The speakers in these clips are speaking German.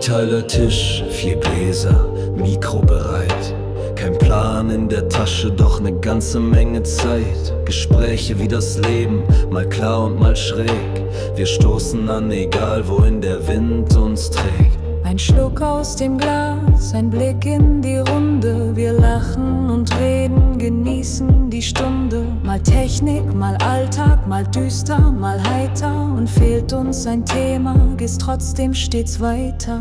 Dreiteile Tisch, 4 Gläser, Mikro bereit. Kein Plan in der Tasche, doch ne ganze Menge Zeit. Gespräche wie das Leben, mal klar und mal schräg. Wir stoßen an, egal wohin der Wind uns trägt. Ein Schluck aus dem Glas, ein Blick in die Runde. Wir lachen und reden, genießen die Stunde. Mal Technik, mal Alltag, mal düster, mal heiter. Und fehlt uns ein Thema, geht's trotzdem stets weiter.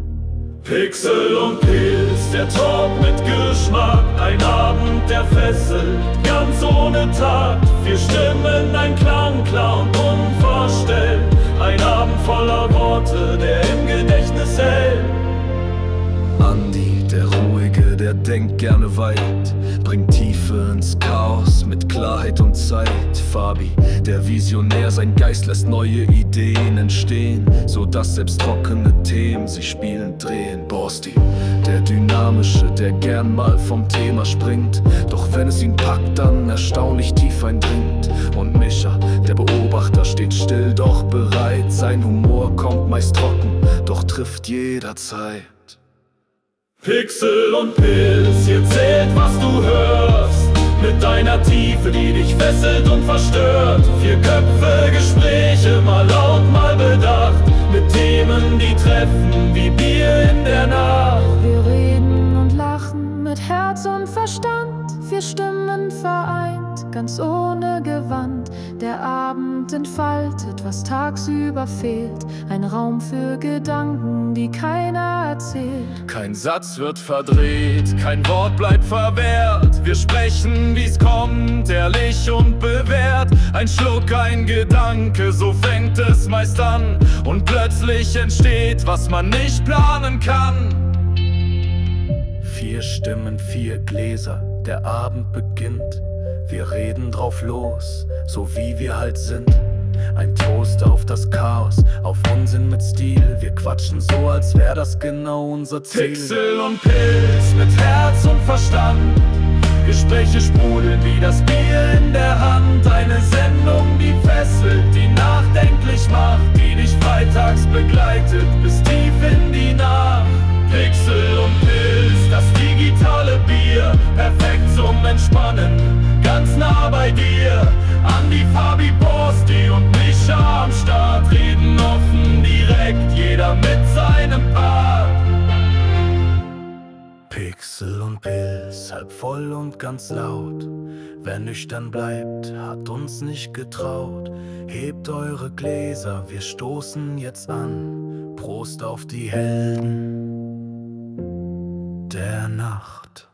Pixel und Pilz, der Talk mit Geschmack. Ein Abend, der fesselt, ganz ohne Takt. 4 Stimmen, ein Klang, klar und unverstellt. Ein Abend voller Worte, der im Gedächtnis hält. Andi, der Ruhige, der denkt gerne weit, bringt Tiefe ins Chaos mit Klarheit und Zeit. Fabi, der Visionär, sein Geist lässt neue Ideen entstehen, so dass selbst trockene Themen sich spielend drehen. Borsti, der Dynamische, der gern mal vom Thema springt, doch wenn es ihn packt, dann erstaunlich tief eindringt. Und Mischa, der Beobachter, steht still, doch bereit. Sein Humor kommt meist trocken, doch trifft jederzeit. Pixel und Pilz, hier zählt, was du hörst. Mit deiner Tiefe, die dich fesselt und verstört. 4 Köpfe, Gespräche, mal laut, mal bedacht. Mit Themen, die treffen wie Bier in der Nacht. Wir reden und lachen mit Herz und Verstand. 4 Stimmen vereint, ganz ohne Gewand. Der Abend entfaltet, was tagsüber fehlt. Ein Raum für Gedanken, die keiner erzählt. Kein Satz wird verdreht, kein Wort bleibt verwehrt. Wir sprechen, wie's kommt, ehrlich und bewährt. Ein Schluck, ein Gedanke, so fängt es meist an. Und plötzlich entsteht, was man nicht planen kann. 4 Stimmen, 4 Gläser, der Abend beginnt. Wir reden drauf los, so wie wir halt sind. Ein Toast auf das Chaos, auf Unsinn mit Stil. Wir quatschen so, als wär das genau unser Ziel. Pixel und Pilz mit Herz und Verstand. Gespräche sprudeln wie das Bier in der Hand. Eine Sendung, die fesselt, die nachdenklich macht, die dich freitags begleitet bis tief in die Nacht. Pixel und Pilz, das digitale Bier, perfekt zum Entspannen, ganz nah bei dir. Andi, Fabi, Borsti und Mischa am Start, reden offen, direkt, jeder mit seinem Part. Pixel und Pilz, halb voll und ganz laut. Wer nüchtern bleibt, hat uns nicht getraut. Hebt eure Gläser, wir stoßen jetzt an. Prost auf die Helden der Nacht.